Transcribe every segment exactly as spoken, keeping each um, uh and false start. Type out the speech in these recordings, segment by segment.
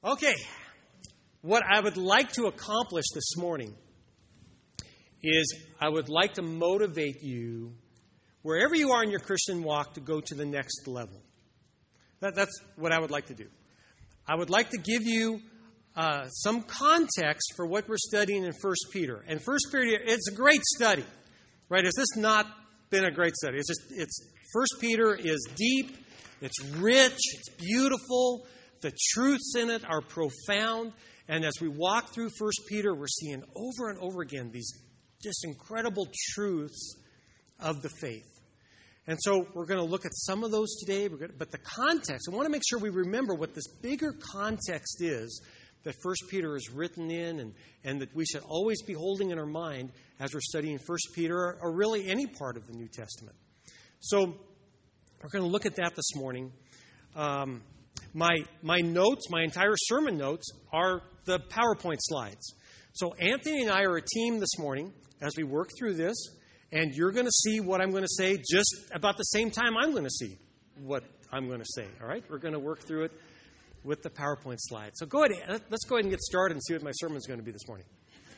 Okay, what I would like to accomplish this morning is I would like to motivate you, wherever you are in your Christian walk, to go to the next level. That, that's what I would like to do. I would like to give you uh, some context for what we're studying in First Peter. And First Peter, it's a great study, right? Has this not been a great study? It's just, it's First Peter is deep, it's rich, it's beautiful. The truths in it are profound. And as we walk through First Peter, we're seeing over and over again these just incredible truths of the faith. And so we're going to look at some of those today. We're going to, but the context, I want to make sure we remember what this bigger context is that First Peter is written in and, and that we should always be holding in our mind as we're studying First Peter or, or really any part of the New Testament. So we're going to look at that this morning. Um, my, my notes, my entire sermon notes, are the PowerPoint slides. So Anthony and I are a team this morning as we work through this, and you're going to see what I'm going to say just about the same time I'm going to see what I'm going to say. All right? We're going to work through it with the PowerPoint slides. So go ahead. Let's go ahead and get started and see what my sermon is going to be this morning.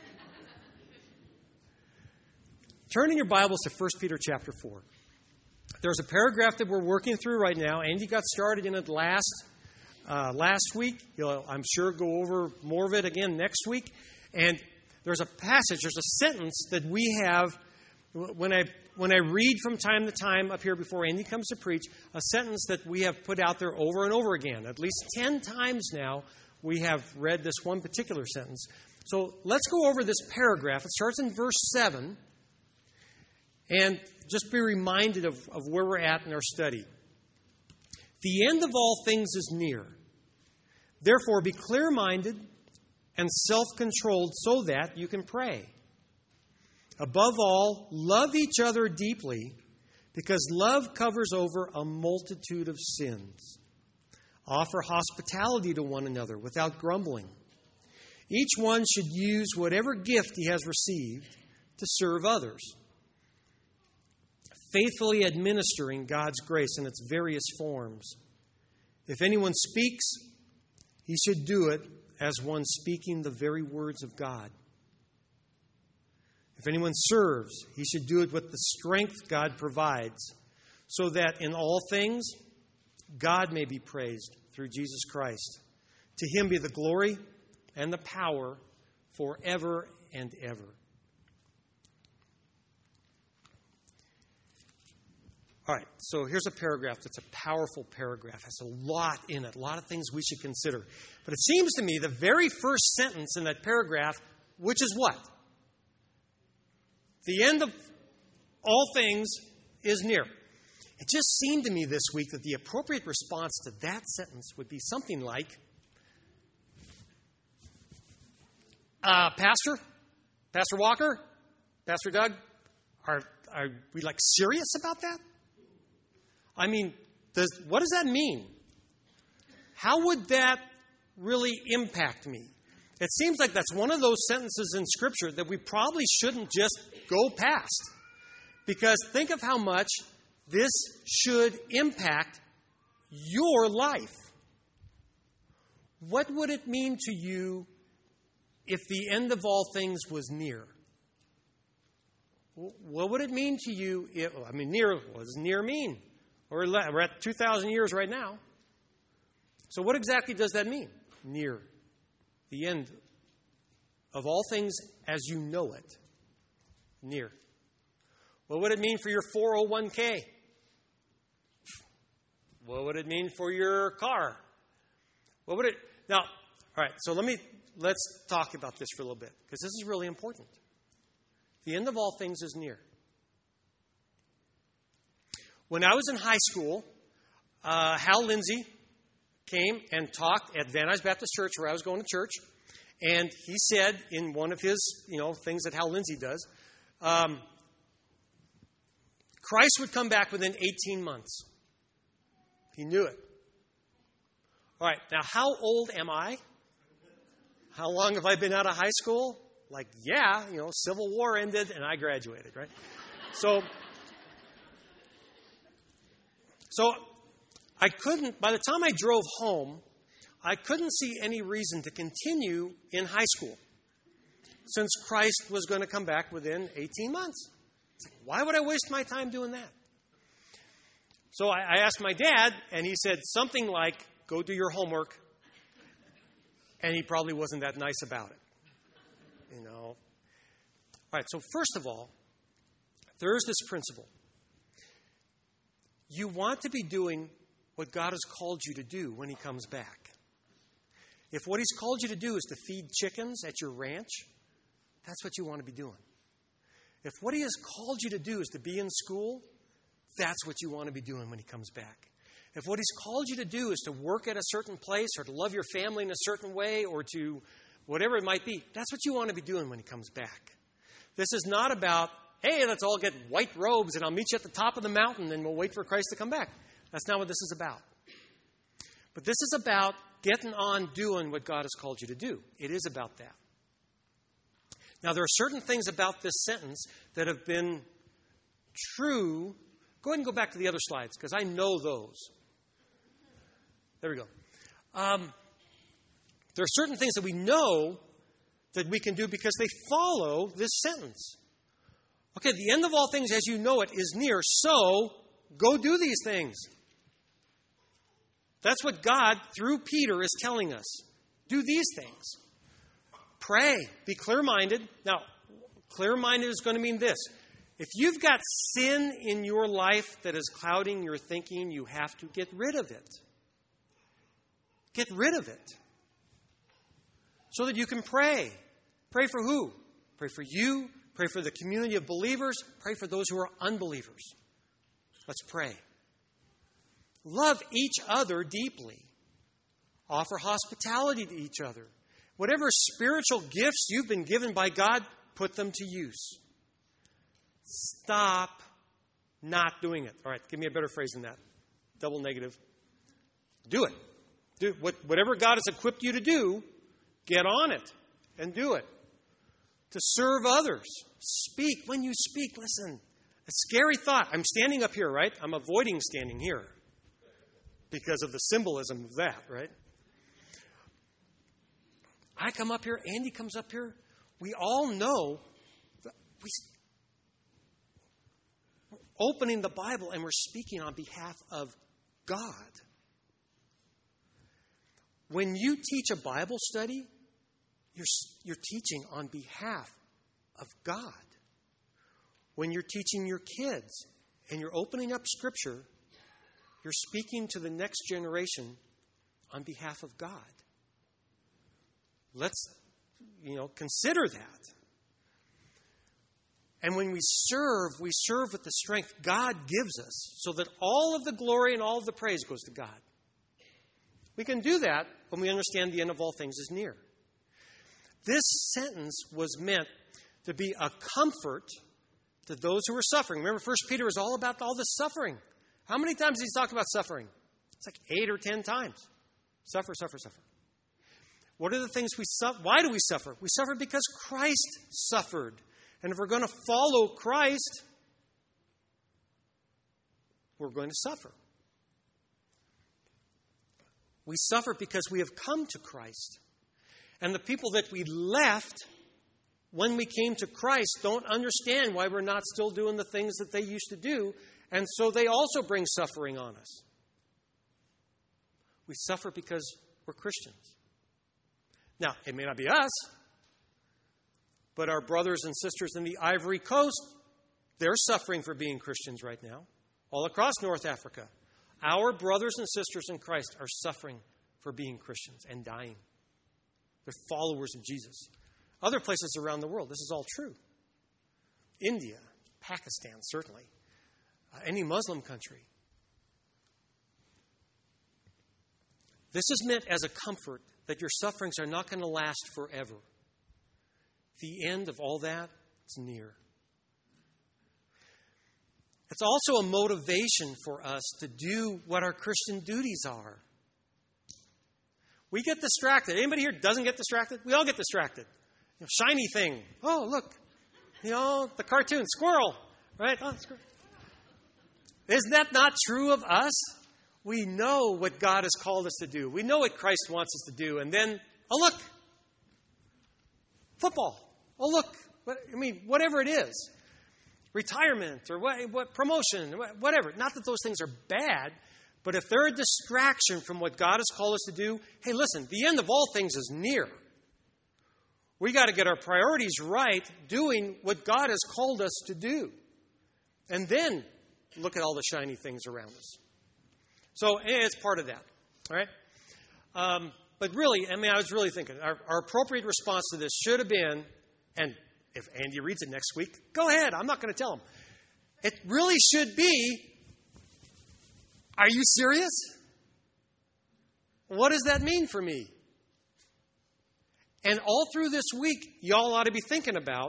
Turn in your Bibles to First Peter chapter four. There's a paragraph that we're working through right now. Andy got started in it last uh, last week. He'll, I'm sure, go over more of it again next week. And there's a passage, there's a sentence that we have, when I when I read from time to time up here before Andy comes to preach, a sentence that we have put out there over and over again. At least ten times now we have read this one particular sentence. So let's go over this paragraph. It starts in verse seven. And just be reminded of, of where we're at in our study. The end of all things is near. Therefore, be clear-minded and self-controlled so that you can pray. Above all, love each other deeply, because love covers over a multitude of sins. Offer hospitality to one another without grumbling. Each one should use whatever gift he has received to serve others, faithfully administering God's grace in its various forms. If anyone speaks, he should do it as one speaking the very words of God. If anyone serves, he should do it with the strength God provides, so that in all things God may be praised through Jesus Christ. To him be the glory and the power forever and ever. All right, so here's a paragraph that's a powerful paragraph. It has a lot in it, a lot of things we should consider. But it seems to me the very first sentence in that paragraph, which is what? The end of all things is near. It just seemed to me this week that the appropriate response to that sentence would be something like, uh, Pastor, Pastor Walker, Pastor Doug, are, are we like serious about that? I mean, does, what does that mean? How would that really impact me? It seems like that's one of those sentences in Scripture that we probably shouldn't just go past. Because think of how much this should impact your life. What would it mean to you if the end of all things was near? What would it mean to you if, I mean, near, what does near mean? We're at two thousand years right now. So what exactly does that mean? Near. The end of all things as you know it. Near. What would it mean for your four oh one k? What would it mean for your car? What would it... Now, all right, so let me, let's talk about this for a little bit, because this is really important. The end of all things is near. When I was in high school, uh, Hal Lindsey came and talked at Van Nuys Baptist Church, where I was going to church, and he said in one of his, you know, things that Hal Lindsey does, um, Christ would come back within eighteen months. He knew it. All right, now how old am I? How long have I been out of high school? Like, yeah, you know, Civil War ended and I graduated, right? So... So I couldn't, by the time I drove home, I couldn't see any reason to continue in high school since Christ was going to come back within eighteen months. Why would I waste my time doing that? So I, I asked my dad, and he said something like, go do your homework. And he probably wasn't that nice about it. You know. All right, so first of all, there is this principle. You want to be doing what God has called you to do when he comes back. If what he's called you to do is to feed chickens at your ranch, that's what you want to be doing. If what he has called you to do is to be in school, that's what you want to be doing when he comes back. If what he's called you to do is to work at a certain place or to love your family in a certain way or to whatever it might be, that's what you want to be doing when he comes back. This is not about, hey, let's all get white robes and I'll meet you at the top of the mountain and we'll wait for Christ to come back. That's not what this is about. But this is about getting on doing what God has called you to do. It is about that. Now, there are certain things about this sentence that have been true. Go ahead and go back to the other slides, because I know those. There we go. Um, there are certain things that we know that we can do because they follow this sentence. Okay, the end of all things as you know it is near, so go do these things. That's what God, through Peter, is telling us. Do these things. Pray. Be clear-minded. Now, clear-minded is going to mean this. If you've got sin in your life that is clouding your thinking, you have to get rid of it. Get rid of it. So that you can pray. Pray for who? Pray for you. Pray for the community of believers. Pray for those who are unbelievers. Let's pray. Love each other deeply. Offer hospitality to each other. Whatever spiritual gifts you've been given by God, put them to use. Stop not doing it. All right, give me a better phrase than that. Double negative. Do it. Do what, whatever God has equipped you to do, get on it and do it. To serve others. Speak. When you speak, listen. A scary thought. I'm standing up here, right? I'm avoiding standing here because of the symbolism of that, right? I come up here, Andy comes up here. We all know that we, we're opening the Bible and we're speaking on behalf of God. When you teach a Bible study, you're, you're teaching on behalf of God. When you're teaching your kids and you're opening up Scripture, you're speaking to the next generation on behalf of God. Let's, you know, consider that. And when we serve, we serve with the strength God gives us so that all of the glory and all of the praise goes to God. We can do that when we understand the end of all things is near. This sentence was meant to be a comfort to those who are suffering. Remember, First Peter is all about all this suffering. How many times does he talk about suffering? It's like eight or ten times. Suffer, suffer, suffer. What are the things we suffer? Why do we suffer? We suffer because Christ suffered. And if we're going to follow Christ, we're going to suffer. We suffer because we have come to Christ. And the people that we left when we came to Christ don't understand why we're not still doing the things that they used to do. And so they also bring suffering on us. We suffer because we're Christians. Now, it may not be us, but our brothers and sisters in the Ivory Coast, they're suffering for being Christians right now, all across North Africa. Our brothers and sisters in Christ are suffering for being Christians and dying. They're followers of Jesus. Other places around the world, this is all true. India, Pakistan, certainly. Uh, any Muslim country. This is meant as a comfort that your sufferings are not going to last forever. The end of all that is near. It's also a motivation for us to do what our Christian duties are. We get distracted. Anybody here doesn't get distracted? We all get distracted. You know, shiny thing. Oh, look. You know, the cartoon, squirrel. Right? Oh, squirrel. Isn't that not true of us? we know what God has called us to do. We know what Christ wants us to do. And then, oh, look, football. Oh, look, what, I mean, whatever it is, retirement or what, what promotion, whatever. Not that those things are bad, but if they're a distraction from what God has called us to do, hey, listen, the end of all things is near. We got to get our priorities right doing what God has called us to do. And then look at all the shiny things around us. So it's part of that, all right? Um, but really, I mean, I was really thinking, our, our appropriate response to this should have been, and if Andy reads it next week, go ahead. I'm not going to tell him. It really should be, are you serious? What does that mean for me? And all through this week, y'all ought to be thinking about,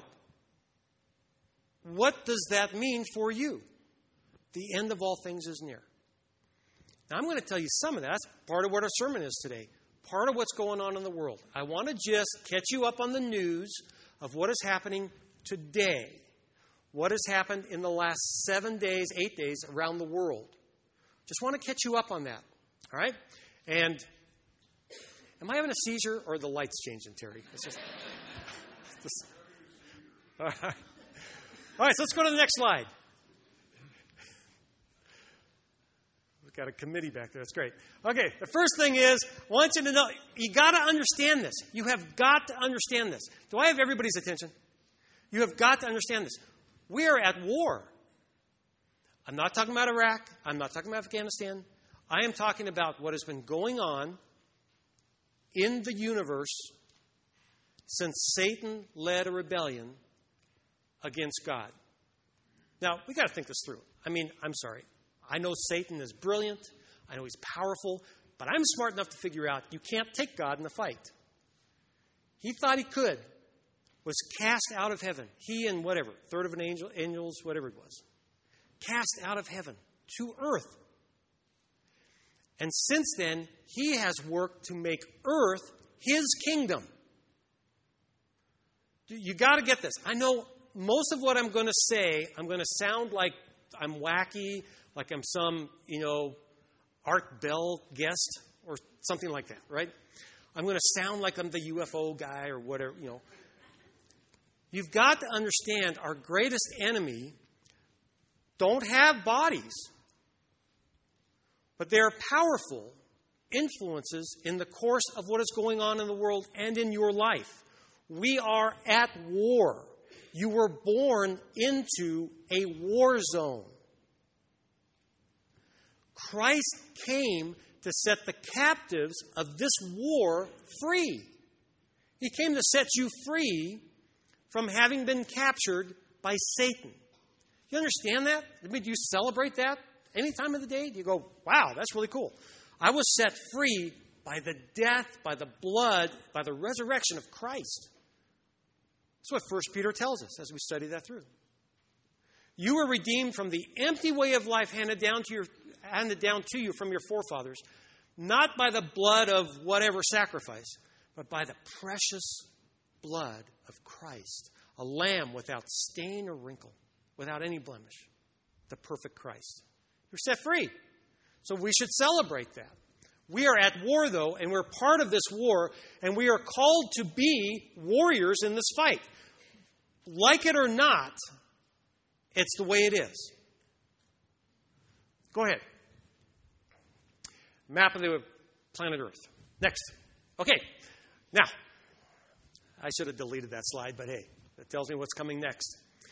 what does that mean for you? The end of all things is near. Now, I'm going to tell you some of that. That's part of what our sermon is today. Part of what's going on in the world. I want to just catch you up on the news of what is happening today. What has happened in the last seven days, eight days around the world. Just want to catch you up on that. All right? And am I having a seizure or are the lights changing, Terry? It's just, it's just, all right. All right, so let's go to the next slide. We've got a committee back there. That's great. Okay, the first thing is, I want you to know, you got to understand this. You have got to understand this. Do I have everybody's attention? You have got to understand this. We are at war. I'm not talking about Iraq. I'm not talking about Afghanistan. I am talking about what has been going on in the universe since Satan led a rebellion against God. Now, we got to think this through. I mean, I'm sorry. I know Satan is brilliant. I know he's powerful. But I'm smart enough to figure out you can't take God in the fight. He thought he could. Was cast out of heaven. He and whatever, third of an angel, angels, whatever it was. Cast out of heaven to earth. And since then, he has worked to make earth his kingdom. You got to get this. I know most of what I'm going to say, I'm going to sound like I'm wacky, like I'm some, you know, Art Bell guest or something like that, right? I'm going to sound like I'm the U F O guy or whatever, you know. You've got to understand our greatest enemy don't have bodies, but they are powerful influences in the course of what is going on in the world and in your life. We are at war. You were born into a war zone. Christ came to set the captives of this war free. He came to set you free from having been captured by Satan. You understand that? I mean, do you celebrate that any time of the day? Do you go, wow, that's really cool. I was set free by the death, by the blood, by the resurrection of Christ. That's what First Peter tells us as we study that through. You were redeemed from the empty way of life handed down to your handed down to you from your forefathers, not by the blood of whatever sacrifice, but by the precious blood of Christ, a lamb without stain or wrinkle, without any blemish, the perfect Christ. You're set free. So we should celebrate that. We are at war, though, and we're part of this war, and we are called to be warriors in this fight. Like it or not, it's the way it is. Go ahead. Map of the planet Earth. Next. Okay. Now, I should have deleted that slide, but hey, that tells me what's coming next.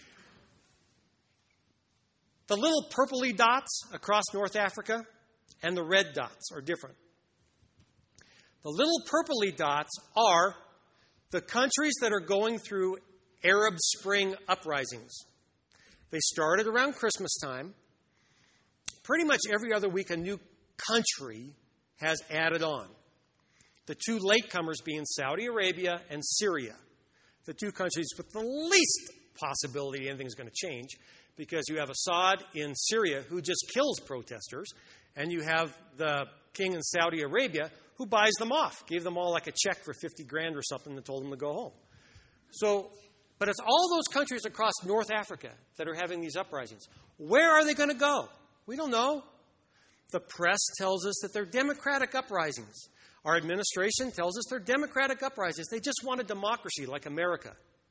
The little purpley dots across North Africa and the red dots are different. The little purpley dots are the countries that are going through Arab Spring uprisings. They started around Christmas time. Pretty much every other week, a new country has added on. The two latecomers being Saudi Arabia and Syria. The two countries with the least possibility anything's going to change, because you have Assad in Syria who just kills protesters, and you have the king in Saudi Arabia who buys them off, gave them all like a check for fifty grand or something and told them to go home. So, but it's all those countries across North Africa that are having these uprisings. Where are they going to go? We don't know. The press tells us that they're democratic uprisings. Our administration tells us they're democratic uprisings. They just want a democracy like America.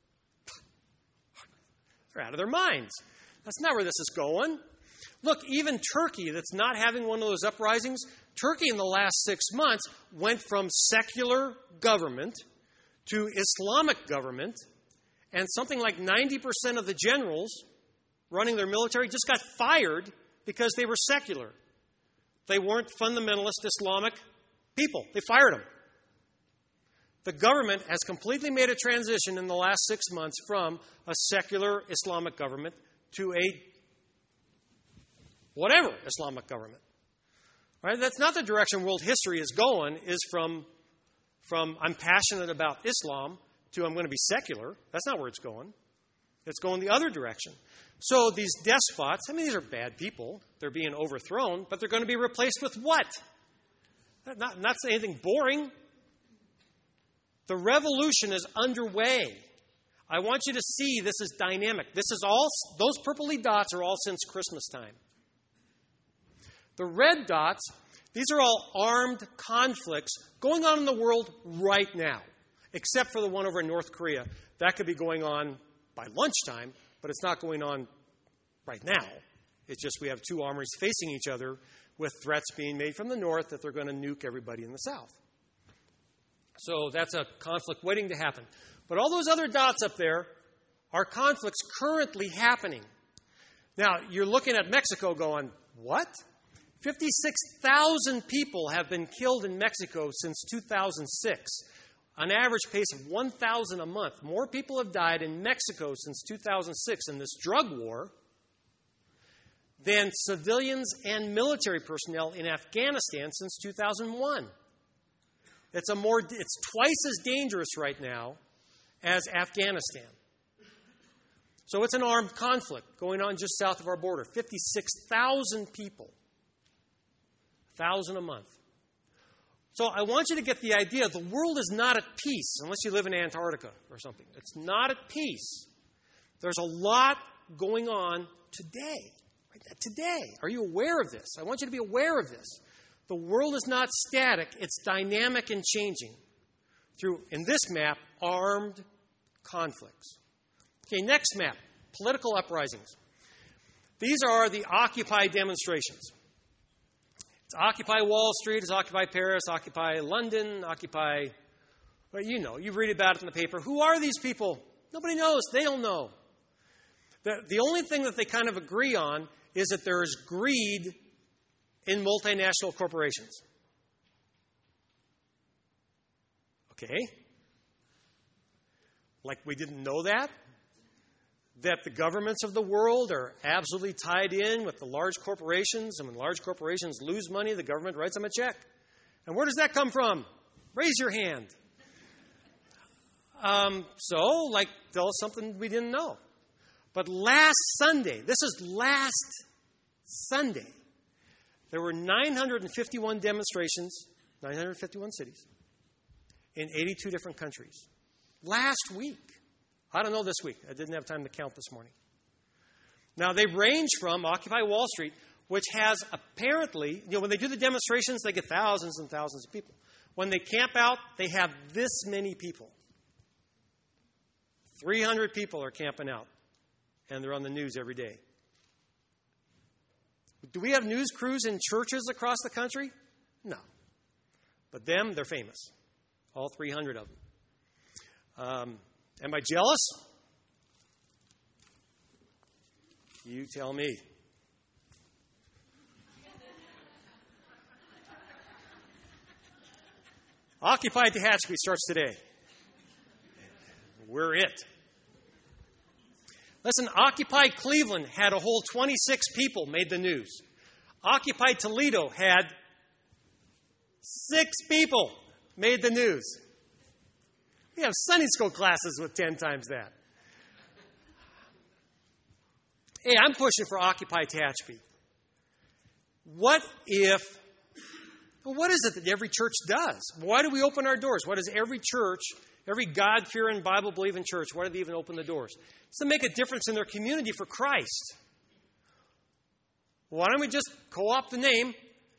They're out of their minds. That's not where this is going. Look, even Turkey, that's not having one of those uprisings, Turkey in the last six months went from secular government to Islamic government, and something like ninety percent of the generals running their military just got fired because they were secular. They weren't fundamentalist Islamic people. They fired them. The government has completely made a transition in the last six months from a secular Islamic government to a whatever Islamic government. Right? That's not the direction world history is going, is from, from I'm passionate about Islam to I'm going to be secular. That's not where it's going. It's going the other direction. So these despots, I mean, these are bad people. They're being overthrown, but they're going to be replaced with what? Not, not anything boring. The revolution is underway. I want you to see this is dynamic. This is all, those purpley dots are all since Christmas time. The red dots, these are all armed conflicts going on in the world right now, except for the one over in North Korea. That could be going on by lunchtime, but it's not going on right now. It's just we have two armies facing each other with threats being made from the north that they're going to nuke everybody in the south. So that's a conflict waiting to happen. But all those other dots up there are conflicts currently happening. Now, you're looking at Mexico going, what? fifty-six thousand people have been killed in Mexico since two thousand six. An average pace of one thousand a month. More people have died in Mexico since two thousand six in this drug war than civilians and military personnel in Afghanistan since two thousand one. It's a more it's twice as dangerous right now as Afghanistan. So it's an armed conflict going on just south of our border. fifty-six thousand people. one thousand a month. So I want you to get the idea the world is not at peace unless you live in Antarctica or something. It's not at peace. There's a lot going on today. Right? Today. Are you aware of this? I want you to be aware of this. The world is not static. It's dynamic and changing through, in this map, armed conflicts. Okay, next map, political uprisings. These are the Occupy demonstrations. It's Occupy Wall Street, it's Occupy Paris, Occupy London, Occupy, well, you know, you read about it in the paper. Who are these people? Nobody knows. They don't know. The, the only thing that they kind of agree on is that there is greed in multinational corporations. Okay? Like we didn't know that? That the governments of the world are absolutely tied in with the large corporations, and when large corporations lose money, the government writes them a check. And where does that come from? Raise your hand. Um, so, like, tell us something we didn't know. But last Sunday, this is last Sunday, there were nine hundred fifty-one demonstrations, nine hundred fifty-one cities, in eighty-two different countries. Last week. I don't know this week. I didn't have time to count this morning. Now, they range from Occupy Wall Street, which has apparently, you know, when they do the demonstrations, they get thousands and thousands of people. When they camp out, they have this many people. three hundred people are camping out, and they're on the news every day. Do we have news crews in churches across the country? No. But them, they're famous. All three hundred of them. Um, am I jealous? You tell me. Occupy Tehachapi starts today. We're it. Listen, Occupy Cleveland had a whole twenty-six people made the news. Occupy Toledo had six people made the news. We have Sunday school classes with ten times that. Hey, I'm pushing for Occupy Tehachapi. What if, well, what is it that every church does? Why do we open our doors? Why does every church, every God-fearing, Bible-believing church, why do they even open the doors? It's to make a difference in their community for Christ. Why don't we just co-opt the name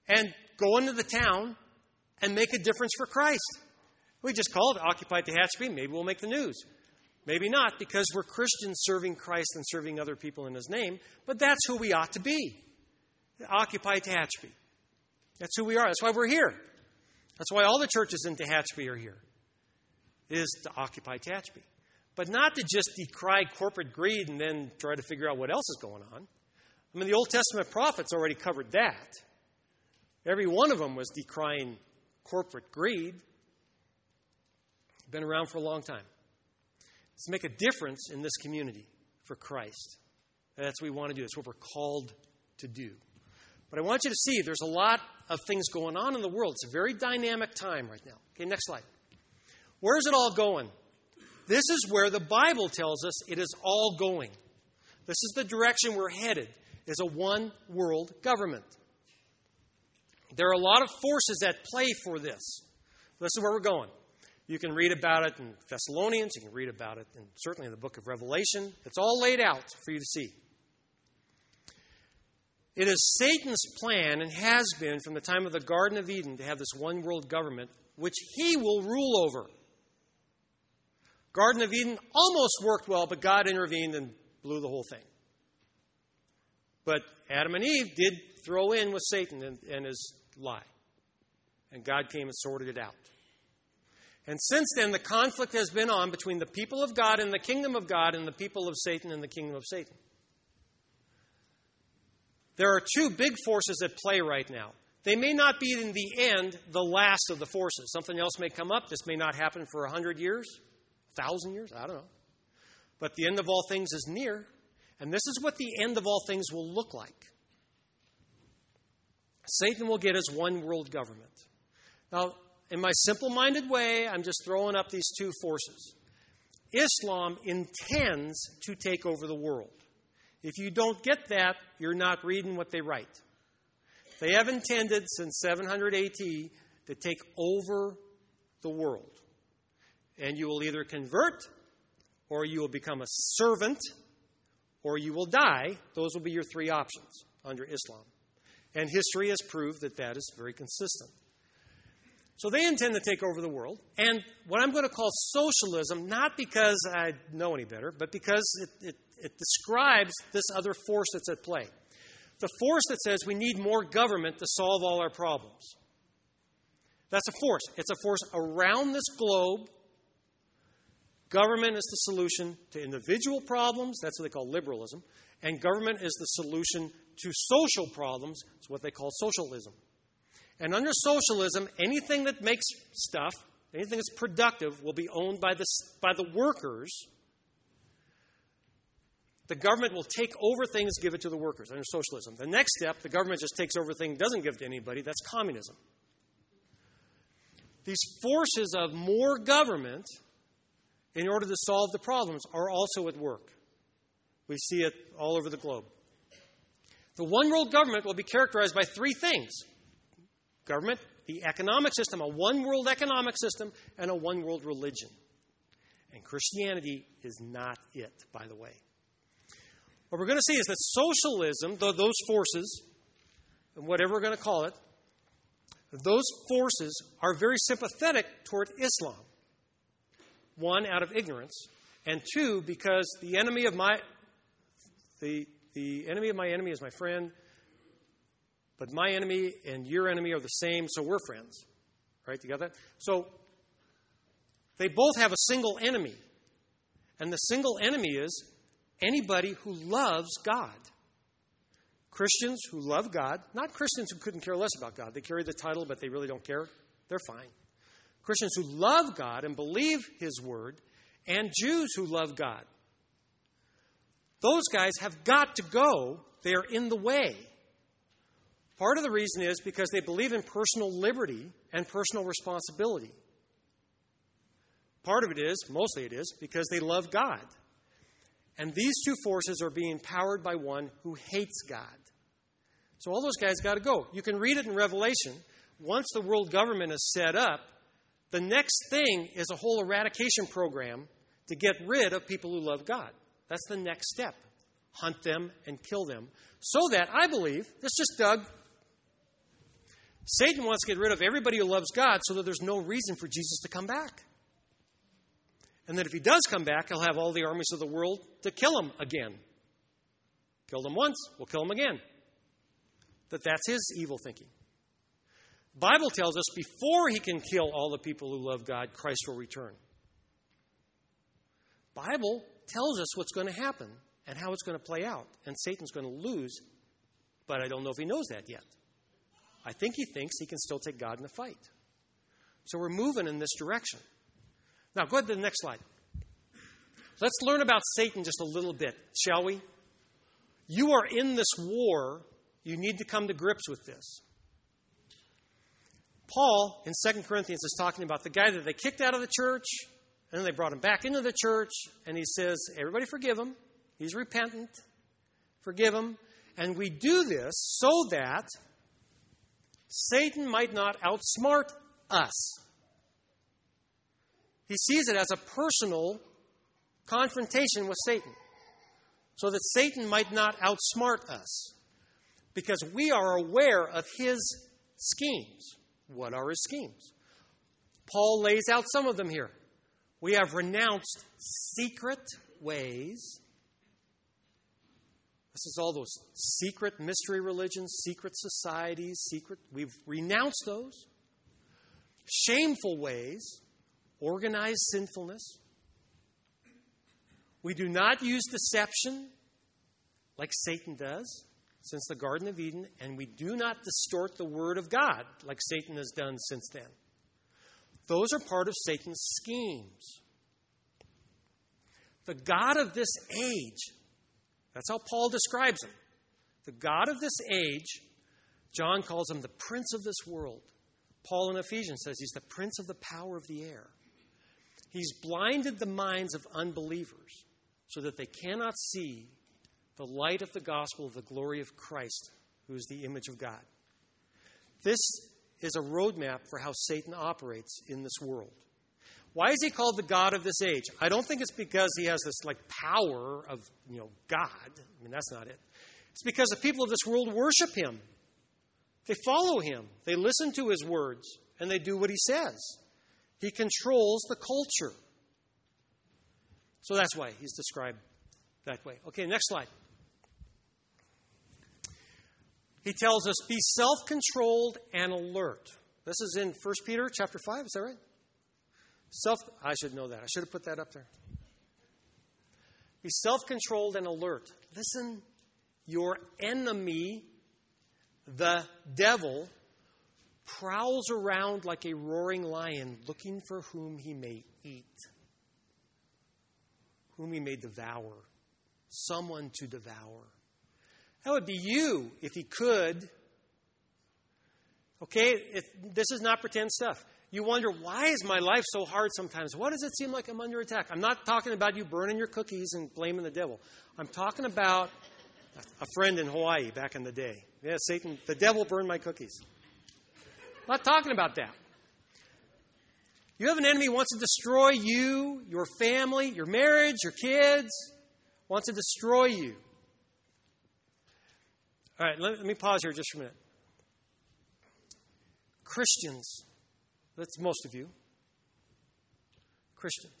and go into the town and make a difference for Christ. We just call it Occupy Tehachapi. Maybe we'll make the news. Maybe not, because we're Christians serving Christ and serving other people in His name. But that's who we ought to be. Occupy Tehachapi. That's who we are. That's why we're here. That's why all the churches in Tehachapi are here, is to occupy Tehachapi. But not to just decry corporate greed and then try to figure out what else is going on. I mean, the Old Testament prophets already covered that. Every one of them was decrying corporate greed. Been around for a long time. Let's make a difference in this community for Christ. And that's what we want to do. That's what we're called to do. But I want you to see there's a lot of things going on in the world. It's a very dynamic time right now. Okay, next slide. Where is it all going? This is where the Bible tells us it is all going. This is the direction we're headed, is a one-world government. There are a lot of forces at play for this. This is where we're going. You can read about it in Thessalonians. You can read about it in, certainly in the book of Revelation. It's all laid out for you to see. It is Satan's plan, and has been from the time of the Garden of Eden, to have this one world government, which he will rule over. Garden of Eden almost worked well, but God intervened and blew the whole thing. But Adam and Eve did throw in with Satan and, and his lie. And God came and sorted it out. And since then, the conflict has been on between the people of God and the kingdom of God and the people of Satan and the kingdom of Satan. There are two big forces at play right now. They may not be, in the end, the last of the forces. Something else may come up. This may not happen for a hundred years, a thousand years, I don't know. But the end of all things is near. And this is what the end of all things will look like. Satan will get his one world government. Now, in my simple-minded way, I'm just throwing up these two forces. Islam intends to take over the world. If you don't get that, you're not reading what they write. They have intended since seven hundred A D to take over the world. And you will either convert, or you will become a servant, or you will die. Those will be your three options under Islam. And history has proved that that is very consistent. So they intend to take over the world. And what I'm going to call socialism, not because I know any better, but because it, it, it describes this other force that's at play. The force that says we need more government to solve all our problems. That's a force. It's a force around this globe. Government is the solution to individual problems. That's what they call liberalism. And government is the solution to social problems. It's what they call socialism. And under socialism, anything that makes stuff, anything that's productive, will be owned by the, by the workers. The government will take over things, give it to the workers under socialism. The next step, the government just takes over things, doesn't give it to anybody. That's communism. These forces of more government, in order to solve the problems, are also at work. We see it all over the globe. The one world government will be characterized by three things. Government, the economic system, a one world economic system, and a one world religion. And Christianity is not it, by the way. What we're going to see is that socialism, those forces, whatever we're going to call it, those forces are very sympathetic toward Islam. One, out of ignorance, and two, because the enemy of my the the enemy of my enemy is my friend. But my enemy and your enemy are the same, so we're friends. Right? You got that? So they both have a single enemy. And the single enemy is anybody who loves God. Christians who love God, not Christians who couldn't care less about God. They carry the title, but they really don't care. They're fine. Christians who love God and believe His word, and Jews who love God. Those guys have got to go. They are in the way. Part of the reason is because they believe in personal liberty and personal responsibility. Part of it is, mostly it is, because they love God. And these two forces are being powered by one who hates God. So all those guys got to go. You can read it in Revelation. Once the world government is set up, the next thing is a whole eradication program to get rid of people who love God. That's the next step. Hunt them and kill them. So that, I believe, this just Doug, Satan wants to get rid of everybody who loves God so that there's no reason for Jesus to come back. And then if he does come back, he'll have all the armies of the world to kill him again. Killed him once, we'll kill him again. That that's his evil thinking. The Bible tells us before he can kill all the people who love God, Christ will return. The Bible tells us what's going to happen and how it's going to play out. And Satan's going to lose, but I don't know if he knows that yet. I think he thinks he can still take God in the fight. So we're moving in this direction. Now, go ahead to the next slide. Let's learn about Satan just a little bit, shall we? You are in this war. You need to come to grips with this. Paul, in Second Corinthians, is talking about the guy that they kicked out of the church, and then they brought him back into the church, and he says, everybody forgive him. He's repentant. Forgive him. And we do this so that Satan might not outsmart us. He sees it as a personal confrontation with Satan, so that Satan might not outsmart us, because we are aware of his schemes. What are his schemes? Paul lays out some of them here. We have renounced secret ways. This is all those secret mystery religions, secret societies, secret. We've renounced those. Shameful ways. Organized sinfulness. We do not use deception like Satan does since the Garden of Eden, and we do not distort the Word of God like Satan has done since then. Those are part of Satan's schemes. The God of this age, that's how Paul describes him. The God of this age, John calls him the prince of this world. Paul in Ephesians says he's the prince of the power of the air. He's blinded the minds of unbelievers so that they cannot see the light of the gospel of the glory of Christ, who is the image of God. This is a roadmap for how Satan operates in this world. Why is he called the God of this age? I don't think it's because he has this like power of, you know, God. I mean, that's not it. It's because the people of this world worship him. They follow him. They listen to his words, and they do what he says. He controls the culture. So that's why he's described that way. Okay, next slide. He tells us, be self-controlled and alert. This is in First Peter chapter five, is that right? Self, I should know that. I should have put that up there. Be self-controlled and alert. Listen, your enemy, the devil, prowls around like a roaring lion, looking for whom he may eat, whom he may devour, someone to devour. That would be you, if he could. Okay, if, this is not pretend stuff. You wonder, why is my life so hard sometimes? Why does it seem like I'm under attack? I'm not talking about you burning your cookies and blaming the devil. I'm talking about a friend in Hawaii back in the day. Yeah, Satan, the devil burned my cookies. I'm not talking about that. You have an enemy who wants to destroy you, your family, your marriage, your kids, wants to destroy you. All right, let, let me pause here just for a minute. Christians, that's most of you, Christians.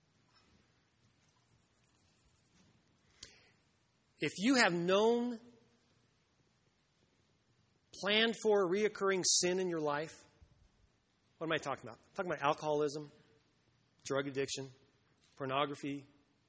If you have known, planned for reoccurring sin in your life, what am I talking about? I'm talking about alcoholism, drug addiction, pornography,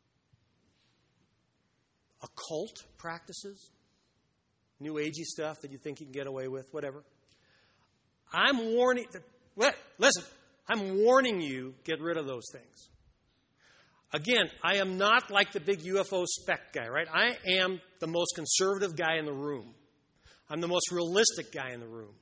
occult practices, new agey stuff that you think you can get away with, whatever. I'm warning, listen, I'm warning you, get rid of those things. Again, I am not like the big U F O spec guy, right? I am the most conservative guy in the room. I'm the most realistic guy in the room.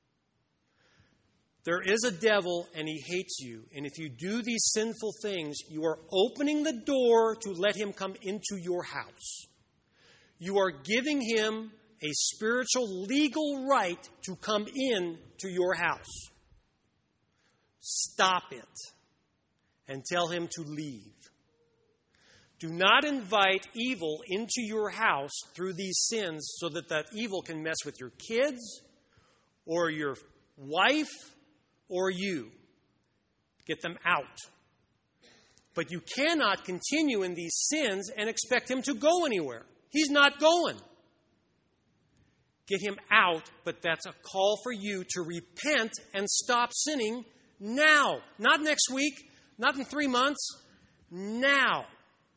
There is a devil, and he hates you. And if you do these sinful things, you are opening the door to let him come into your house. You are giving him a spiritual, legal right to come in to your house. Stop it and tell him to leave. Do not invite evil into your house through these sins so that that evil can mess with your kids or your wife or you. Get them out. But you cannot continue in these sins and expect him to go anywhere. He's not going. Get him out, but that's a call for you to repent and stop sinning now. Not next week, not in three months. Now.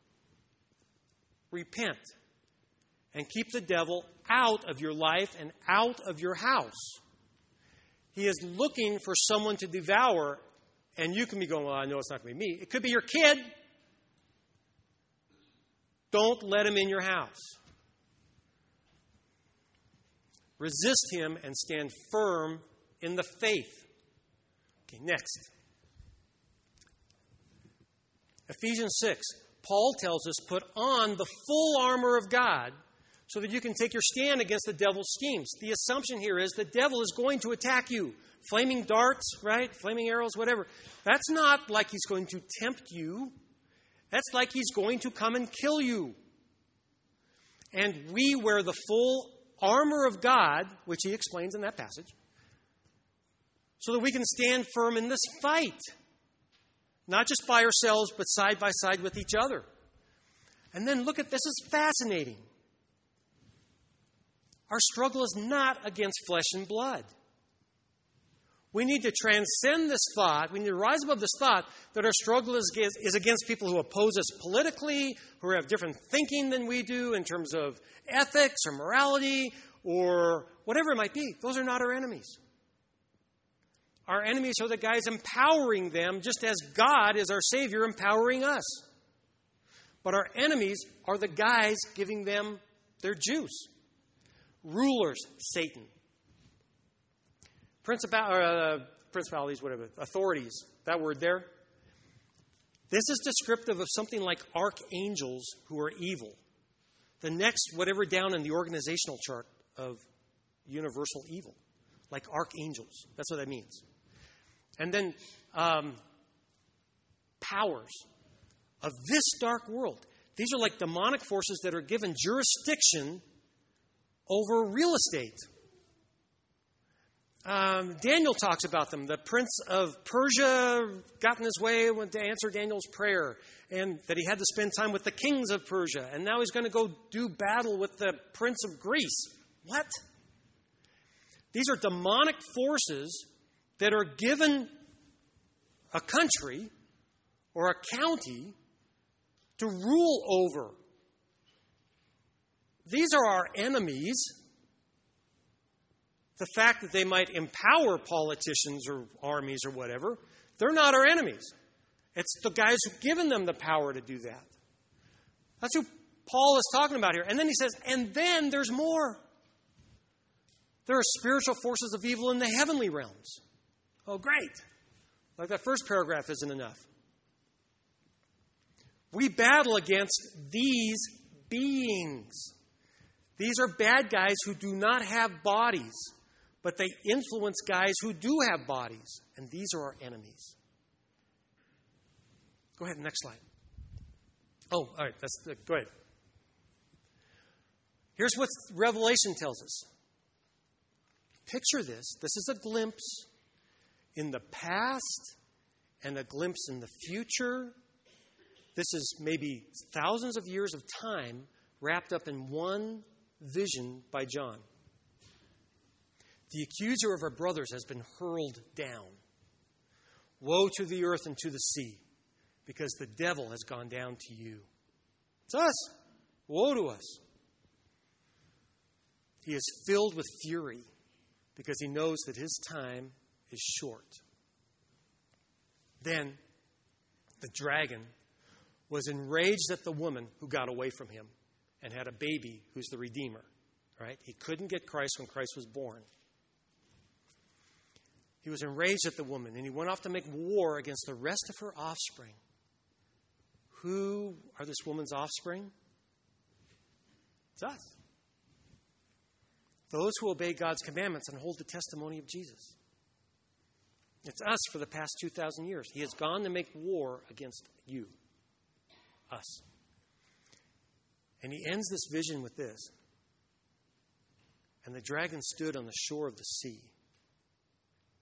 Repent. And keep the devil out of your life and out of your house. He is looking for someone to devour, and you can be going, well, I know it's not going to be me. It could be your kid. Don't let him in your house. Resist him and stand firm in the faith. Okay, next. Ephesians six. Paul tells us, put on the full armor of God so that you can take your stand against the devil's schemes. The assumption here is the devil is going to attack you. Flaming darts, right? Flaming arrows, whatever. That's not like he's going to tempt you. That's like he's going to come and kill you. And we wear the full armor of God, which he explains in that passage, so that we can stand firm in this fight. Not just by ourselves, but side by side with each other. And then look at this, is fascinating. Our struggle is not against flesh and blood. We need to transcend this thought. We need to rise above this thought that our struggle is, is against people who oppose us politically, who have different thinking than we do in terms of ethics or morality or whatever it might be. Those are not our enemies. Our enemies are the guys empowering them, just as God is our Savior empowering us. But our enemies are the guys giving them their juice. Rulers, Satan. Principal, uh, principalities, whatever, authorities, that word there. This is descriptive of something like archangels who are evil. The next, whatever down in the organizational chart of universal evil, like archangels. That's what that means. And then um, powers of this dark world. These are like demonic forces that are given jurisdiction over real estate. Um, Daniel talks about them. The prince of Persia got in his way to answer Daniel's prayer, and that he had to spend time with the kings of Persia. And now he's going to go do battle with the prince of Greece. What? These are demonic forces that are given a country or a county to rule over. These are our enemies. The fact that they might empower politicians or armies or whatever, they're not our enemies. It's the guys who've given them the power to do that. That's who Paul is talking about here. And then he says, and then there's more. There are spiritual forces of evil in the heavenly realms. Oh, great. Like that first paragraph isn't enough. We battle against these beings. These are bad guys who do not have bodies, but they influence guys who do have bodies. And these are our enemies. Go ahead, next slide. Oh, all right, that's the, go ahead. Here's what Revelation tells us. Picture this. This is a glimpse in the past and a glimpse in the future. This is maybe thousands of years of time wrapped up in one vision by John. The accuser of our brothers has been hurled down. Woe to the earth and to the sea, because the devil has gone down to you. It's us. Woe to us. He is filled with fury because he knows that his time is short. Then the dragon was enraged at the woman who got away from him and had a baby who's the Redeemer. Right? He couldn't get Christ when Christ was born. He was enraged at the woman, and he went off to make war against the rest of her offspring. Who are this woman's offspring? It's us. Those who obey God's commandments and hold the testimony of Jesus. It's us for the past two thousand years. He has gone to make war against you, us. And he ends this vision with this. And the dragon stood on the shore of the sea.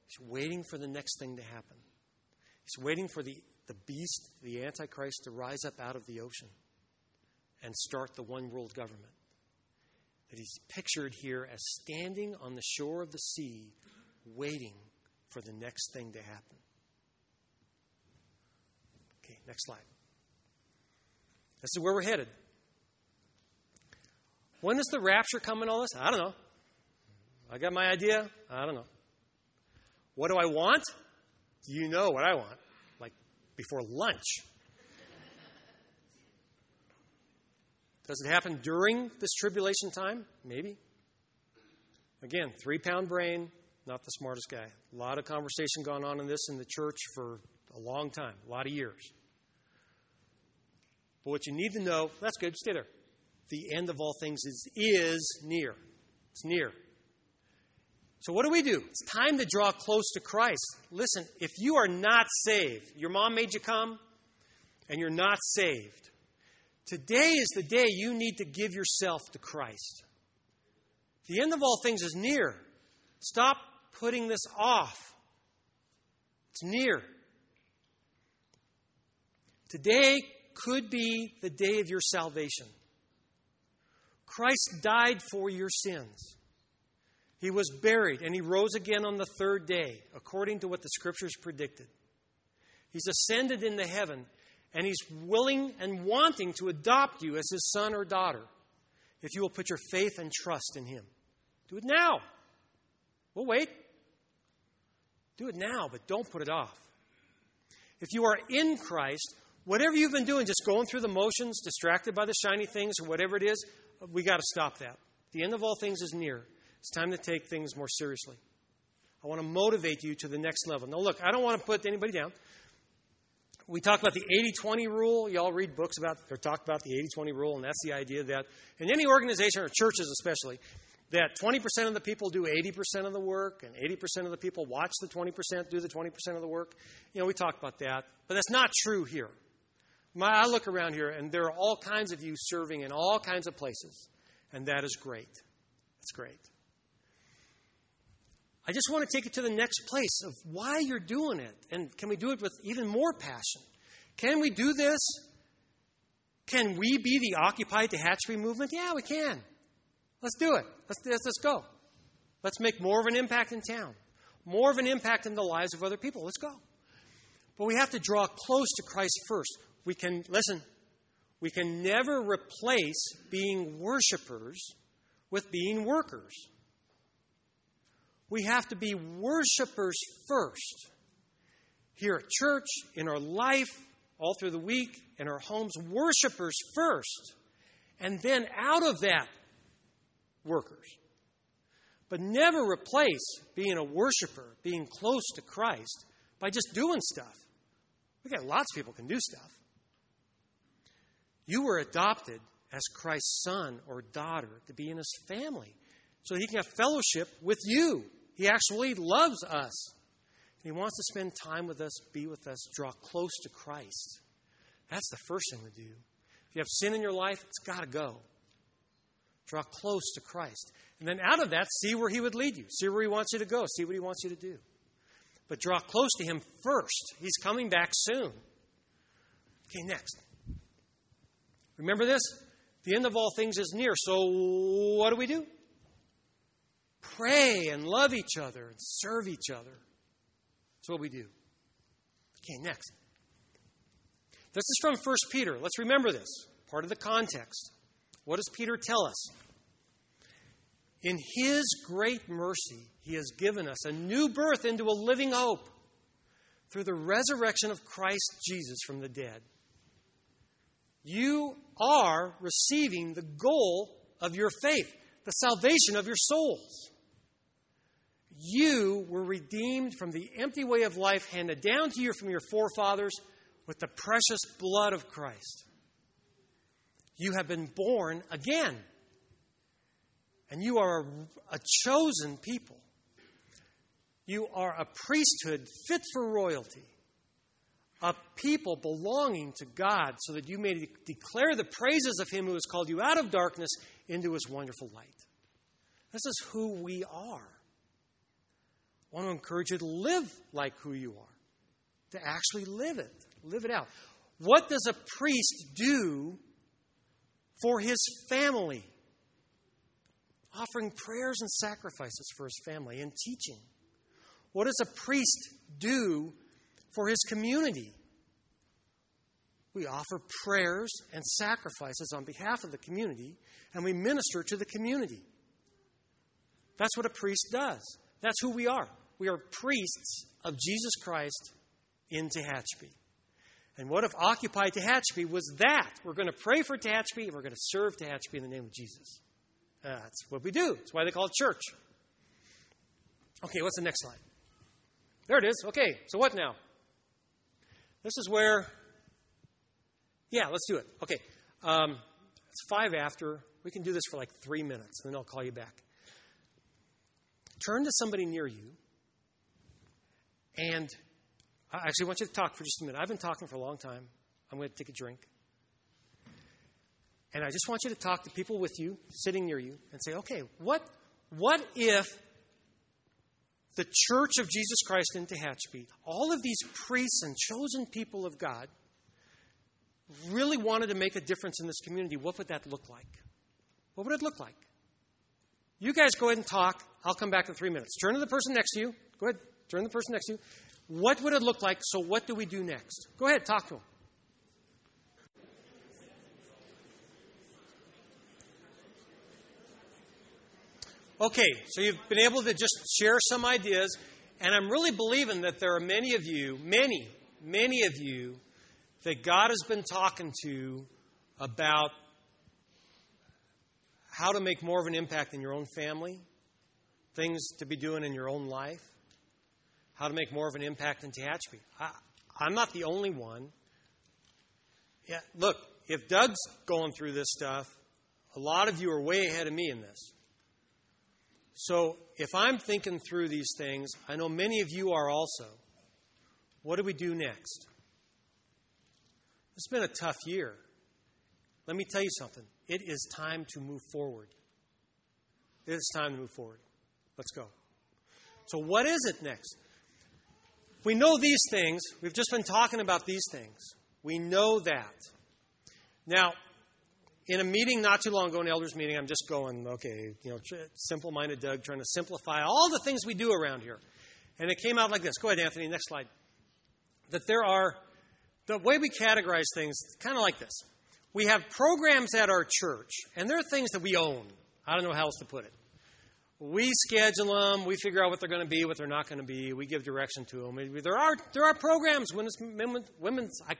He's waiting for the next thing to happen. He's waiting for the, the beast, the Antichrist, to rise up out of the ocean and start the one world government. That he's pictured here as standing on the shore of the sea, waiting for the next thing to happen. Okay, next slide. This is where we're headed. When does the rapture come and all this? I don't know. I got my idea. I don't know. What do I want? You know what I want. Like before lunch. Does it happen during this tribulation time? Maybe. Again, three-pound brain, not the smartest guy. A lot of conversation going on in this in the church for a long time, a lot of years. But what you need to know, that's good, stay there. The end of all things is, is near. It's near. So what do we do? It's time to draw close to Christ. Listen, if you are not saved, your mom made you come, and you're not saved, today is the day you need to give yourself to Christ. The end of all things is near. Stop putting this off. It's near. Today could be the day of your salvation. Christ died for your sins. He was buried, and he rose again on the third day, according to what the Scriptures predicted. He's ascended into heaven, and he's willing and wanting to adopt you as his son or daughter, if you will put your faith and trust in him. Do it now. We'll wait. Do it now, but don't put it off. If you are in Christ, whatever you've been doing, just going through the motions, distracted by the shiny things or whatever it is, we got to stop that. The end of all things is near. It's time to take things more seriously. I want to motivate you to the next level. Now, look, I don't want to put anybody down. We talk about the eighty twenty rule. You all read books about or talk about the eighty twenty rule, and that's the idea that in any organization, or churches especially, that twenty percent of the people do eighty percent of the work, and eighty percent of the people watch the twenty percent do the twenty percent of the work. You know, we talk about that, but that's not true here. My, I look around here, and there are all kinds of you serving in all kinds of places, and that is great. That's great. I just want to take it to the next place of why you're doing it. And can we do it with even more passion? Can we do this? Can we be the Occupy Tehachapi movement? Yeah, we can. Let's do it. Let's, let's, let's go. Let's make more of an impact in town. More of an impact in the lives of other people. Let's go. But we have to draw close to Christ first. We can, listen, we can never replace being worshipers with being workers. We have to be worshipers first. Here at church, in our life, all through the week, in our homes, worshipers first. And then out of that, workers. But never replace being a worshiper, being close to Christ, by just doing stuff. We got lots of people can do stuff. You were adopted as Christ's son or daughter to be in his family so that he can have fellowship with you. He actually loves us. He wants to spend time with us, be with us, draw close to Christ. That's the first thing to do. If you have sin in your life, it's got to go. Draw close to Christ. And then out of that, see where he would lead you. See where he wants you to go. See what he wants you to do. But draw close to him first. He's coming back soon. Okay, next. Remember this? The end of all things is near. So what do we do? Pray and love each other and serve each other. That's what we do. Okay, next. This is from First Peter. Let's remember this. Part of the context. What does Peter tell us? In his great mercy, he has given us a new birth into a living hope through the resurrection of Christ Jesus from the dead. You are receiving the goal of your faith, the salvation of your souls. You were redeemed from the empty way of life handed down to you from your forefathers with the precious blood of Christ. You have been born again. And you are a, a chosen people. You are a priesthood fit for royalty. A people belonging to God so that you may de- declare the praises of him who has called you out of darkness into his wonderful light. This is who we are. I want to encourage you to live like who you are, to actually live it, live it out. What does a priest do for his family? Offering prayers and sacrifices for his family and teaching. What does a priest do for his community? We offer prayers and sacrifices on behalf of the community, and we minister to the community. That's what a priest does. That's who we are. We are priests of Jesus Christ in Tehachapi. And what if Occupy Tehachapi was that? We're going to pray for Tehachapi, and we're going to serve Tehachapi in the name of Jesus. Uh, that's what we do. That's why they call it church. Okay, what's the next slide? There it is. Okay, so what now? This is where... Yeah, let's do it. Okay, um, it's five after. We can do this for like three minutes, and then I'll call you back. Turn to somebody near you, and I actually want you to talk for just a minute. I've been talking for a long time. I'm going to take a drink. And I just want you to talk to people with you, sitting near you, and say, okay, what, what if the Church of Jesus Christ in Tehachapi, all of these priests and chosen people of God, really wanted to make a difference in this community? What would that look like? What would it look like? You guys go ahead and talk. I'll come back in three minutes. Turn to the person next to you. Go ahead. Turn to the person next to you. What would it look like? So what do we do next? Go ahead. Talk to them. Okay, so you've been able to just share some ideas, and I'm really believing that there are many of you, many, many of you, that God has been talking to about how to make more of an impact in your own family, things to be doing in your own life, how to make more of an impact in Tehachapi. I, I'm not the only one. Yeah, look, if Doug's going through this stuff, a lot of you are way ahead of me in this. So if I'm thinking through these things, I know many of you are also. What do we do next? It's been a tough year. Let me tell you something. It is time to move forward. It is time to move forward. Let's go. So what is it next? We know these things. We've just been talking about these things. We know that. Now, in a meeting not too long ago, an elders meeting, I'm just going, okay, you know, simple-minded Doug, trying to simplify all the things we do around here. And it came out like this. Go ahead, Anthony, next slide. That there are, the way we categorize things, kind of like this. We have programs at our church, and there are things that we own. I don't know how else to put it. We schedule them. We figure out what they're going to be, what they're not going to be. We give direction to them. There are there are programs, women's, women's, I,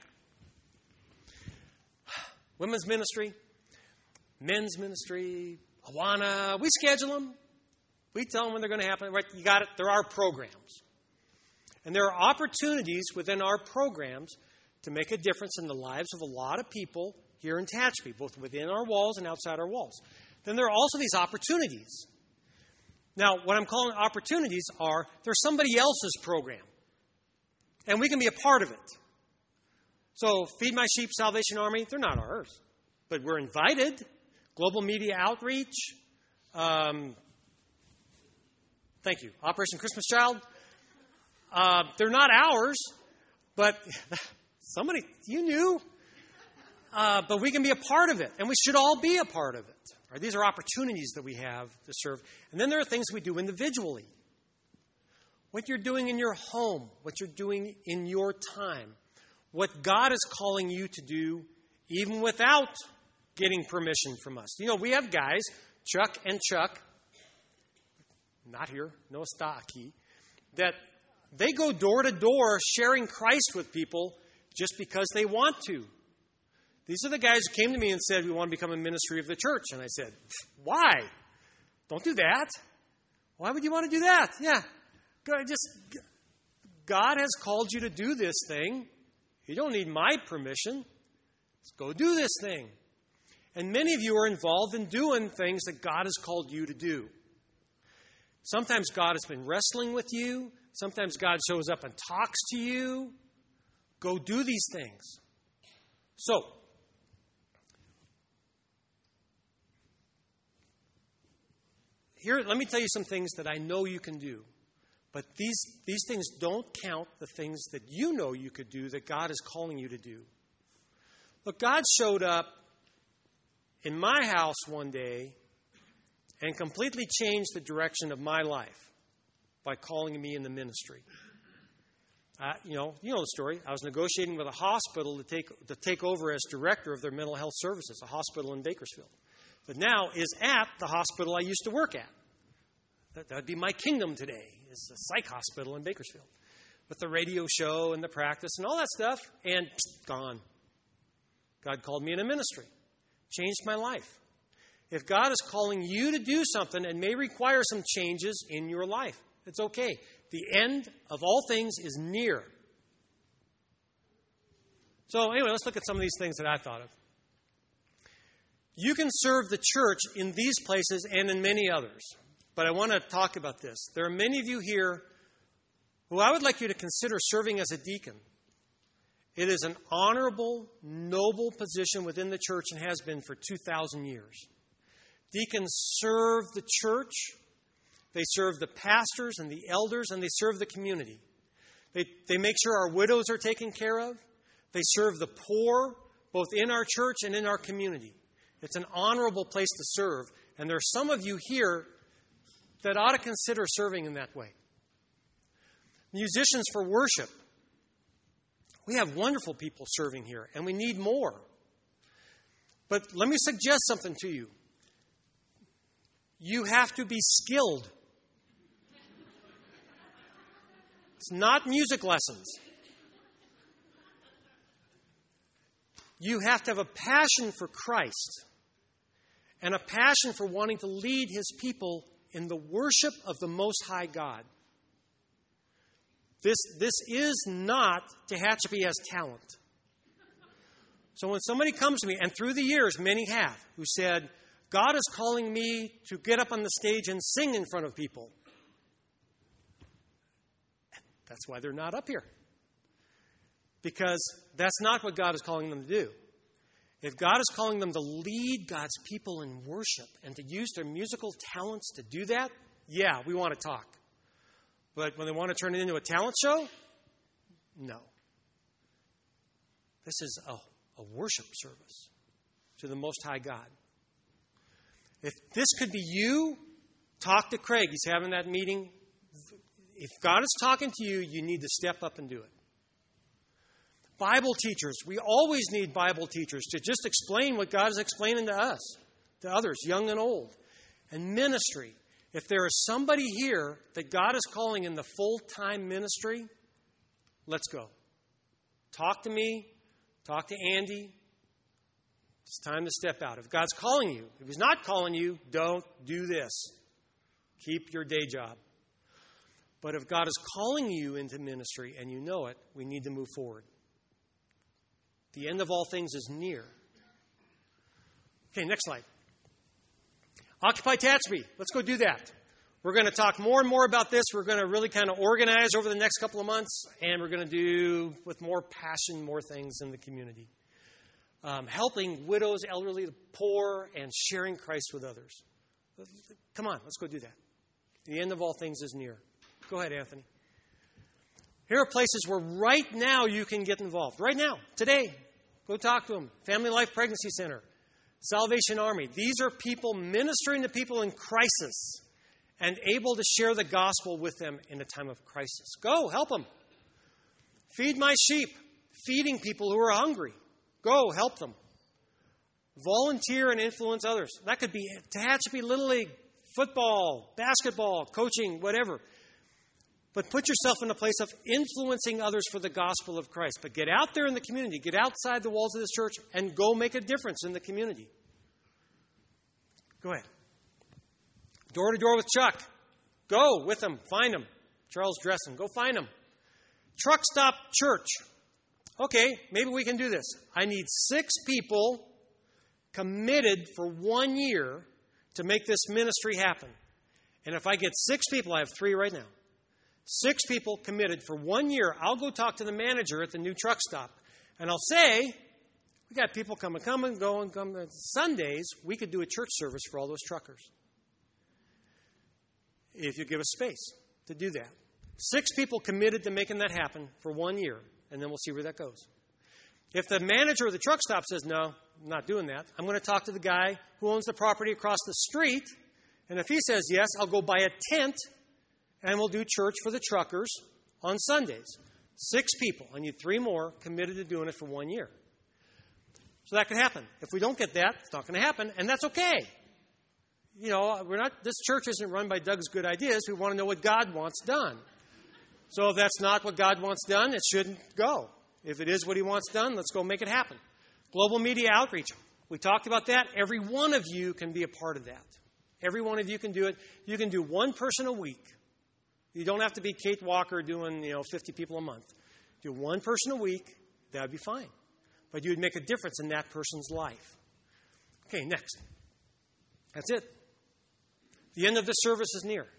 women's ministry, men's ministry, Awana. We schedule them. We tell them when they're going to happen. Right? You got it. There are programs. And there are opportunities within our programs to make a difference in the lives of a lot of people here in Tehachapi, both within our walls and outside our walls. Then there are also these opportunities. Now, what I'm calling opportunities are, there's somebody else's program, and we can be a part of it. So, Feed My Sheep, Salvation Army, they're not ours, but we're invited. Global Media Outreach, um, thank you, Operation Christmas Child, uh, they're not ours, but somebody, you knew, uh, but we can be a part of it, and we should all be a part of it. Right? These are opportunities that we have to serve. And then there are things we do individually. What you're doing in your home, what you're doing in your time, what God is calling you to do even without getting permission from us. You know, we have guys, Chuck and Chuck, not here, no Staki, that they go door to door sharing Christ with people just because they want to. These are the guys who came to me and said, we want to become a ministry of the church. And I said, why? Don't do that. Why would you want to do that? Yeah. Just, God has called you to do this thing. You don't need my permission. Let's go do this thing. And many of you are involved in doing things that God has called you to do. Sometimes God has been wrestling with you. Sometimes God shows up and talks to you. Go do these things. So, here, let me tell you some things that I know you can do. But these, these things don't count the things that you know you could do that God is calling you to do. Look, God showed up in my house one day and completely changed the direction of my life by calling me in the ministry. Uh, you know, you know the story. I was negotiating with a hospital to take to take over as director of their mental health services, a hospital in Bakersfield. But now is at the hospital I used to work at. That would be my kingdom today, is a psych hospital in Bakersfield. With the radio show and the practice and all that stuff, and pst, gone. God called me in a ministry. Changed my life. If God is calling you to do something, it may require some changes in your life. It's okay. The end of all things is near. So anyway, let's look at some of these things that I thought of. You can serve the church in these places and in many others. But I want to talk about this. There are many of you here who I would like you to consider serving as a deacon. It is an honorable, noble position within the church and has been for two thousand years. Deacons serve the church. They serve the pastors and the elders, and they serve the community. They, they make sure our widows are taken care of. They serve the poor, both in our church and in our community. It's an honorable place to serve. And there are some of you here that ought to consider serving in that way. Musicians for worship. We have wonderful people serving here, and we need more. But let me suggest something to you. You have to be skilled. It's not music lessons. You have to have a passion for Christ and a passion for wanting to lead His people in the worship of the Most High God. This, this is not Tehachapi has talent. So when somebody comes to me, and through the years many have, who said, God is calling me to get up on the stage and sing in front of people. That's why they're not up here. Because that's not what God is calling them to do. If God is calling them to lead God's people in worship and to use their musical talents to do that, yeah, we want to talk. But when they want to turn it into a talent show, no. This is a, a worship service to the Most High God. If this could be you, talk to Craig. He's having that meeting. If God is talking to you, you need to step up and do it. Bible teachers. We always need Bible teachers to just explain what God is explaining to us, to others, young and old. And ministry. If there is somebody here that God is calling in the full-time ministry, let's go. Talk to me. Talk to Andy. It's time to step out. If God's calling you, if He's not calling you, don't do this. Keep your day job. But if God is calling you into ministry and you know it, we need to move forward. The end of all things is near. Okay, next slide. Occupy Tehachapi. Let's go do that. We're going to talk more and more about this. We're going to really kind of organize over the next couple of months, and we're going to do, with more passion, more things in the community. Um, helping widows, elderly, the poor, and sharing Christ with others. Come on, let's go do that. The end of all things is near. Go ahead, Anthony. Here are places where right now you can get involved. Right now, today, go talk to them. Family Life Pregnancy Center, Salvation Army. These are people ministering to people in crisis and able to share the gospel with them in a time of crisis. Go, help them. Feed my sheep, feeding people who are hungry. Go, help them. Volunteer and influence others. That could be Tehachapi Little League, football, basketball, coaching, whatever. But put yourself in a place of influencing others for the gospel of Christ. But get out there in the community. Get outside the walls of this church and go make a difference in the community. Go ahead. Door to door with Chuck. Go with him. Find him. Charles Dressen. Go find him. Truck Stop Church. Okay, maybe we can do this. I need six people committed for one year to make this ministry happen. And if I get six people, I have three right now. Six people committed for one year. I'll go talk to the manager at the new truck stop. And I'll say, we got people coming, coming, going, coming. Sundays, we could do a church service for all those truckers. If you give us space to do that. Six people committed to making that happen for one year, and then we'll see where that goes. If the manager of the truck stop says, no, I'm not doing that, I'm going to talk to the guy who owns the property across the street, and if he says yes, I'll go buy a tent, and we'll do church for the truckers on Sundays. Six people. I need three more committed to doing it for one year. So that could happen. If we don't get that, it's not going to happen, and that's okay. You know, we're not. This church isn't run by Doug's good ideas. We want to know what God wants done. So if that's not what God wants done, it shouldn't go. If it is what he wants done, let's go make it happen. Global media outreach. We talked about that. Every one of you can be a part of that. Every one of you can do it. You can do one person a week. You don't have to be Kate Walker doing, you know, fifty people a month. Do one person a week. That would be fine. But you would make a difference in that person's life. Okay, next. That's it. The end of the service is near.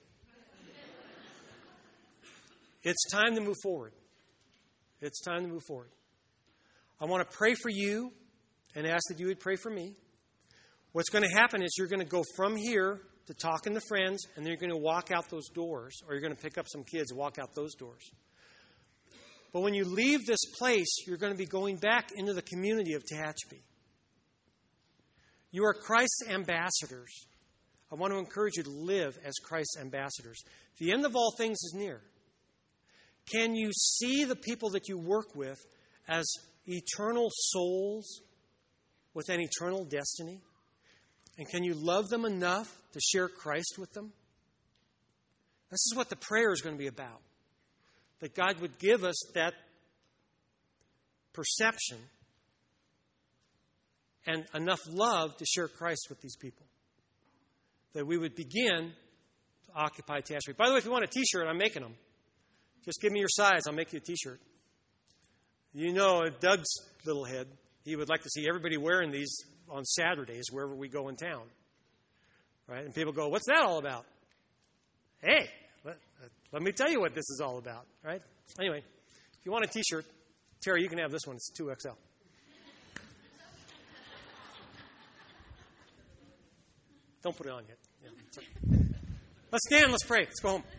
It's time to move forward. It's time to move forward. I want to pray for you and ask that you would pray for me. What's going to happen is you're going to go from here to talking to friends, and then you're going to walk out those doors, or you're going to pick up some kids and walk out those doors. But when you leave this place, you're going to be going back into the community of Tehachapi. You are Christ's ambassadors. I want to encourage you to live as Christ's ambassadors. The end of all things is near. Can you see the people that you work with as eternal souls with an eternal destiny? And can you love them enough to share Christ with them? This is what the prayer is going to be about. That God would give us that perception and enough love to share Christ with these people. That we would begin to occupy Tehachapi. By the way, if you want a t-shirt, I'm making them. Just give me your size. I'll make you a t-shirt. You know, Doug's little head, he would like to see everybody wearing these on Saturdays wherever we go in town. Right? And people go, what's that all about? Hey, let, let me tell you what this is all about. Right? Anyway, if you want a t-shirt, Terry, you can have this one. It's two X L. Don't put it on yet. Yeah, it's okay. Let's stand. Let's pray. Let's go home.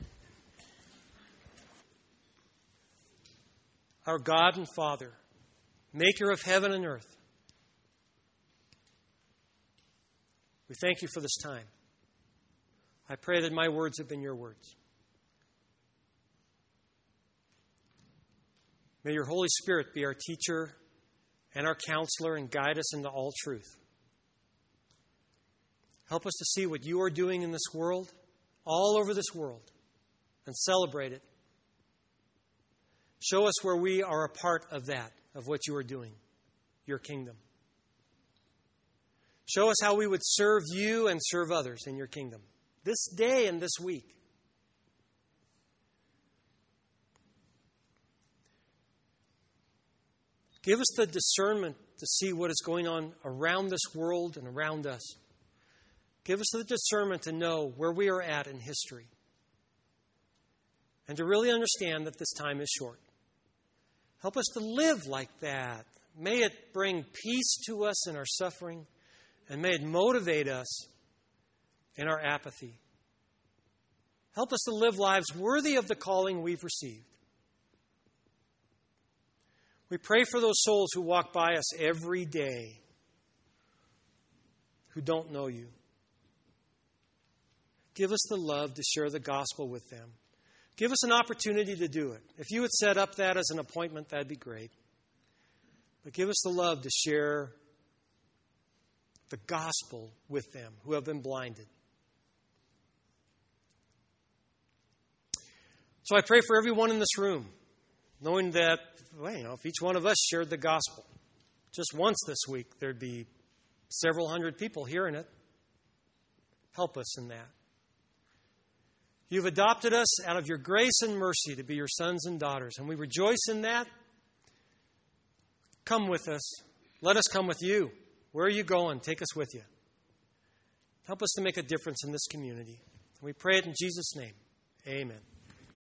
Our God and Father, maker of heaven and earth, we thank you for this time. I pray that my words have been your words. May your Holy Spirit be our teacher and our counselor and guide us into all truth. Help us to see what you are doing in this world, all over this world, and celebrate it. Show us where we are a part of that, of what you are doing, your kingdom. Show us how we would serve you and serve others in your kingdom this day and this week. Give us the discernment to see what is going on around this world and around us. Give us the discernment to know where we are at in history and to really understand that this time is short. Help us to live like that. May it bring peace to us in our suffering, and may it motivate us in our apathy. Help us to live lives worthy of the calling we've received. We pray for those souls who walk by us every day who don't know you. Give us the love to share the gospel with them. Give us an opportunity to do it. If you would set up that as an appointment, that'd be great. But give us the love to share the gospel with them who have been blinded. So I pray for everyone in this room, knowing that, well, you know, if each one of us shared the gospel just once this week, there'd be several hundred people hearing it. Help us in that. You've adopted us out of your grace and mercy to be your sons and daughters, and we rejoice in that. Come with us. Let us come with you. Where are you going? Take us with you. Help us to make a difference in this community. We pray it in Jesus' name. Amen.